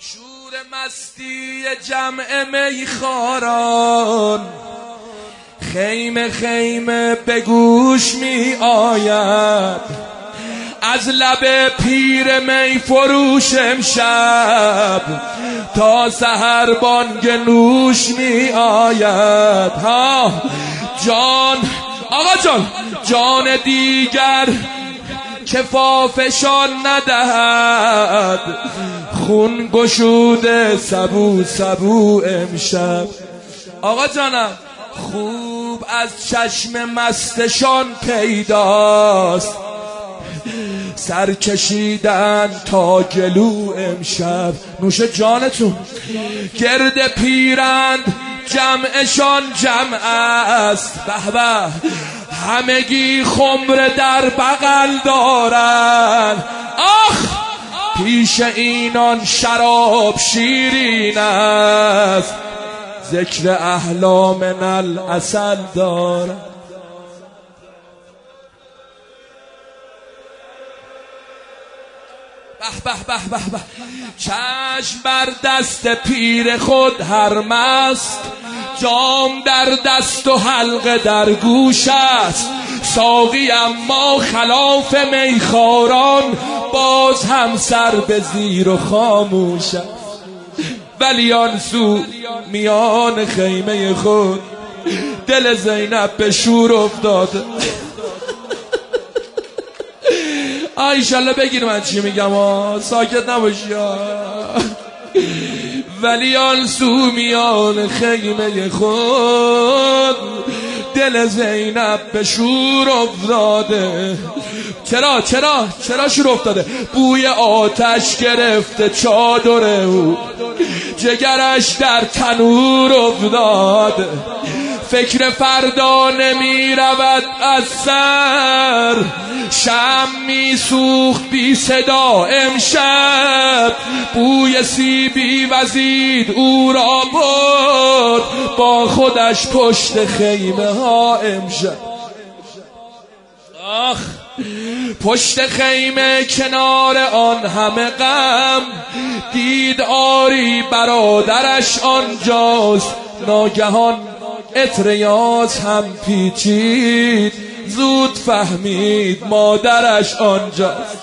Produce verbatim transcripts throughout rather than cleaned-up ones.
شور مستی جمع میخواران خیمه خیمه به گوش می آید، از لب پیر می فروش امشب تا سحر بانگ نوش می آید. ها جان آقا جان، جان دیگر کفافشان ندهد، خون گشوده سبو سبو امشب. آقا جانم خوب از چشم مستشان پیداست، سر کشیدن تا گلو امشب. نوش جانتون. گرد پیرند جمعشان جمع است، به به همگی خمر در بغل دارن. آخ پیش اینان شراب شیرین است، ذکر احلام من العسل دارن. به به به به به چشم بر دست پیر خود هر مست، جام در دست و حلقه در گوش است. ساقی اما خلاف میخواران باز هم سر به زیر و خاموش است. ولی آن سو میان خیمه خود دل زینب به شور افتاده. ایشالله بگیر من چی میگم ها، ساکت نباشی ها. ولی آن سو میان خیمه خود دل زینب به شور افتاده. چرا چرا چرا شور افتاده؟ بوی آتش گرفته چادر او، جگرش در تنور افتاده. فکر فردا نمی رود از سر، شم می سوخت بی صدا امشب. بوی سیبی وزید او را برد با خودش پشت خیمه ها امشب. آخ پشت خیمه کنار آن همه غم، دید آری برادرش آنجاست. ناگهان عطر یاس هم پیچید، زود فهمید مادرش آنجاست.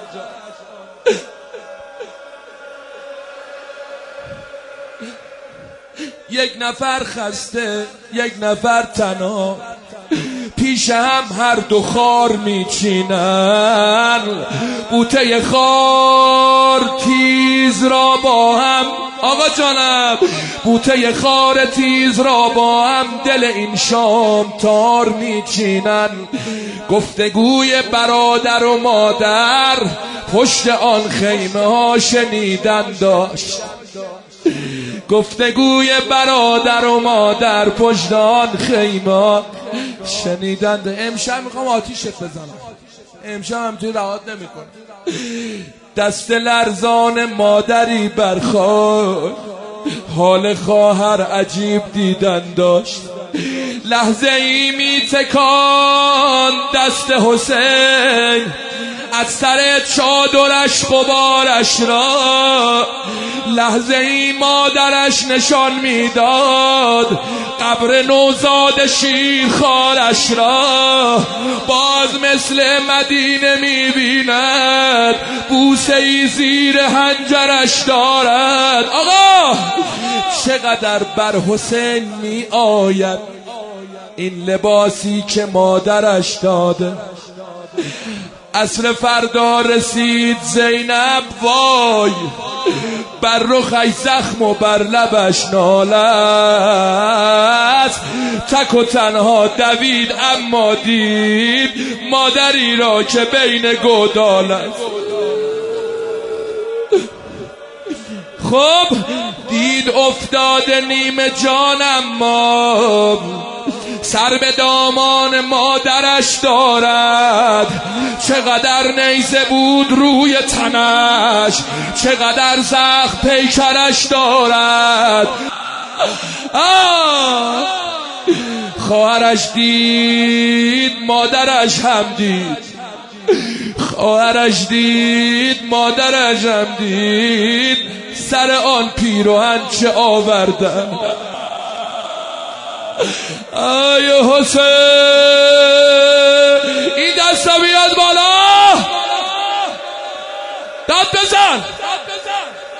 یک نفر خسته یک نفر تنها، پیش هم هر دو خار میچینن. بوته خار تیز را با هم، آقا جانم بوته خار تیز را با هم دل این شام تار میچینن. گفتگوی برادر و مادر پشت آن خیمه ها شنیدن داشت. گفتگوی برادر و مادر پشت آن خیمه شنیدند. امشب میخوام آتیشت بزنم، امشب هم توی رهات نمیکنم. دست لرزان مادری برخاست، حال خواهر عجیب دیدن داشت. لحظه ای میتکان دست حسین از سر چادرش غبارش را، لحظه ای مادرش نشان میداد قبر نوزاد شیرخوارش را. باز مثل مدینه میبیند بوسه ای زیر حنجرش دارد. آقا چقدر بر حسین می آید این لباسی که مادرش داده. عصر فردا رسید زینب وای، بر رخش زخم و بر لبش ناله است. تک و تنها دوید اما دید مادری را که بین گودال است. خب دید افتاده نیمه جان، اما سر به دامان مادرش دارد. چقدر نیزه بود روی تنش، چقدر زخم پیکرش دارد. آه خواهرش دید مادرش هم دید، خواهرش دید مادرش هم دید. سر آن پیراهن چه آوردن. ای حسین این دستا بیاد بالا، داد بزن.